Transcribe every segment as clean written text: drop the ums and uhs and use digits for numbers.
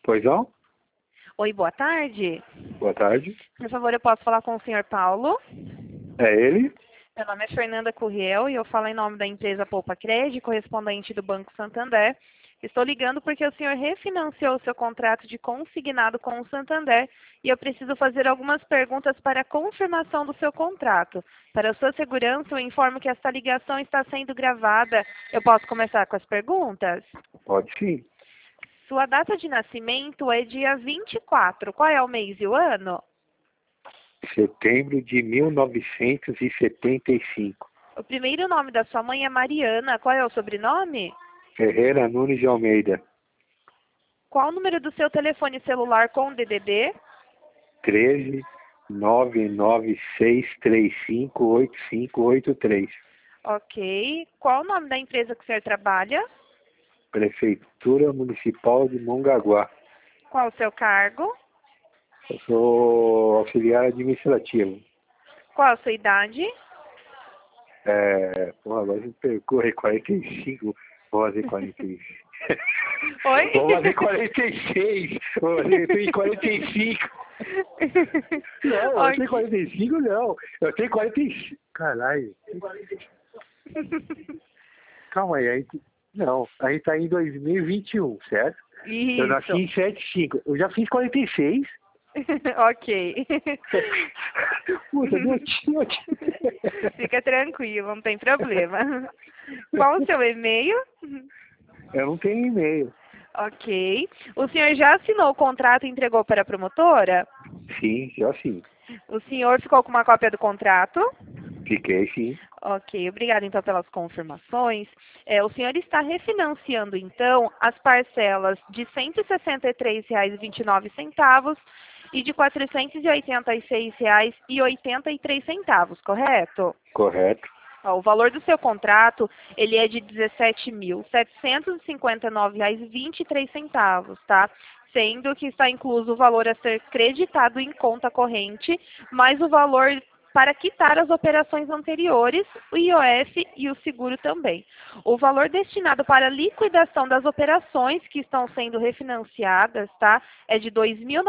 Pois não? Oi, boa tarde. Boa tarde. Por favor, eu posso falar com o senhor Paulo? É ele? Meu nome é Fernanda Curriel e eu falo em nome da empresa Poupa Crédito, correspondente do Banco Santander. Estou ligando porque o senhor refinanciou o seu contrato de consignado com o Santander e eu preciso fazer algumas perguntas para a confirmação do seu contrato. Para a sua segurança, eu informo que esta ligação está sendo gravada. Eu posso começar com as perguntas? Pode sim. Sua data de nascimento é dia 24. Qual é o mês e o ano? Setembro de 1975. O primeiro nome da sua mãe é Mariana. Qual é o sobrenome? Ferreira Nunes de Almeida. Qual o número do seu telefone celular com DDD? 13 996358583. Ok. Qual o nome da empresa que o senhor trabalha? Prefeitura Municipal de Mongaguá. Qual o seu cargo? Eu sou auxiliar administrativo. Qual a sua idade? Agora você percorre 45. Vou fazer 46. Oi? Vou fazer 46. Vou fazer, eu tenho 45. Não, eu tenho 45 não. Eu tenho 45. Caralho. Calma aí, não, a gente tá em 2021, certo? Isso. Eu nasci em 75. Eu já fiz 46. Ok. Puta, meu tio. Fica tranquilo, não tem problema. Qual o seu e-mail? Eu não tenho e-mail. Ok. O senhor já assinou o contrato e entregou para a promotora? Sim, já sim. O senhor ficou com uma cópia do contrato? Fiquei sim. Ok, obrigada então pelas confirmações. O senhor está refinanciando então as parcelas de R$ 163,29 e de R$ 486,83, correto? Correto. O valor do seu contrato, ele é de R$ 17.759,23, tá? Sendo que está incluso o valor a ser creditado em conta corrente, mais o valor para quitar as operações anteriores, o IOF e o seguro também. O valor destinado para a liquidação das operações que estão sendo refinanciadas, tá? É de R$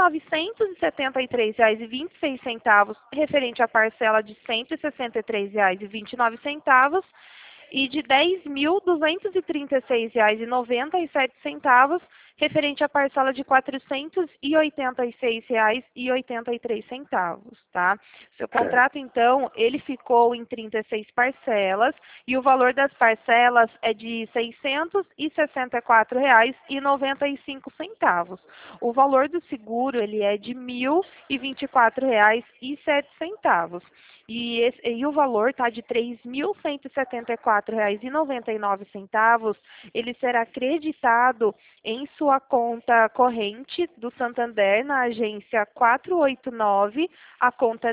2.973,26, referente à parcela de R$ 163,29 e de R$ 10.236,97, referente à parcela de R$ 486,83, tá? Seu contrato, então, ele ficou em 36 parcelas e o valor das parcelas é de R$ 664,95. O valor do seguro, ele é de R$ 1.024,07. E o valor tá, de R$ 3.174,99, ele será creditado em sua conta corrente do Santander na agência 489, a conta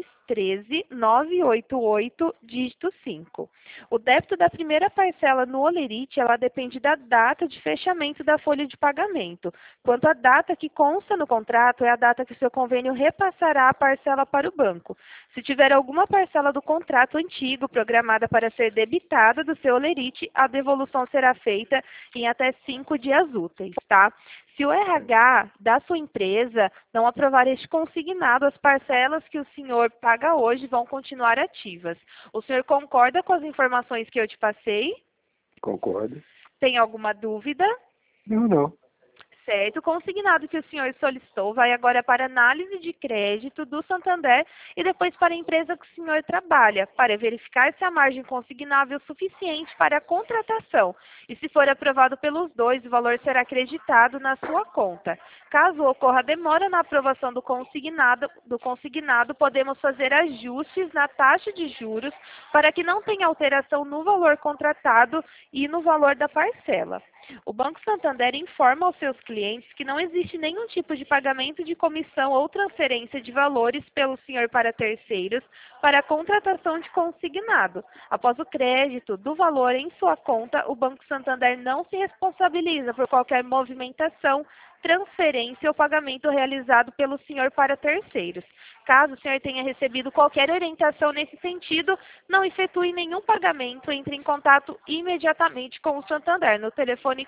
10.13.988, dígito 5. O débito da primeira parcela no Olerite, ela depende da data de fechamento da folha de pagamento. Quanto à data que consta no contrato, é a data que o seu convênio repassará a parcela para o banco. Se tiver alguma parcela do contrato antigo programada para ser debitada do seu Olerite, a devolução será feita em até 5 dias úteis, tá? Se o RH da sua empresa não aprovar este consignado, as parcelas que o senhor paga hoje vão continuar ativas. O senhor concorda com as informações que eu te passei? Concordo. Tem alguma dúvida? Não. Certo, o consignado que o senhor solicitou vai agora para análise de crédito do Santander e depois para a empresa que o senhor trabalha, para verificar se a margem consignável é suficiente para a contratação. E se for aprovado pelos dois, o valor será acreditado na sua conta. Caso ocorra demora na aprovação do consignado, podemos fazer ajustes na taxa de juros para que não tenha alteração no valor contratado e no valor da parcela. O Banco Santander informa aos seus clientes que não existe nenhum tipo de pagamento de comissão ou transferência de valores pelo senhor para terceiros para a contratação de consignado. Após o crédito do valor em sua conta, o Banco Santander não se responsabiliza por qualquer movimentação transferência ou pagamento realizado pelo senhor para terceiros. Caso o senhor tenha recebido qualquer orientação nesse sentido, não efetue nenhum pagamento, entre em contato imediatamente com o Santander no telefone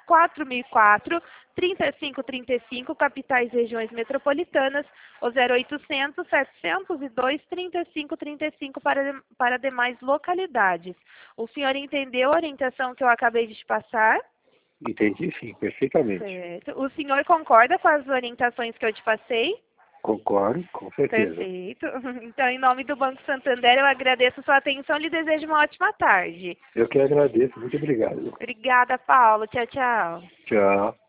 4004-3535, capitais e regiões metropolitanas, ou 0800-702-3535 para demais localidades. O senhor entendeu a orientação que eu acabei de te passar? Entendi sim, perfeitamente. Certo. O senhor concorda com as orientações que eu te passei? Concordo, com certeza. Perfeito. Então, em nome do Banco Santander, eu agradeço a sua atenção e lhe desejo uma ótima tarde. Eu que agradeço, muito obrigado. Obrigada, Paulo. Tchau, tchau. Tchau.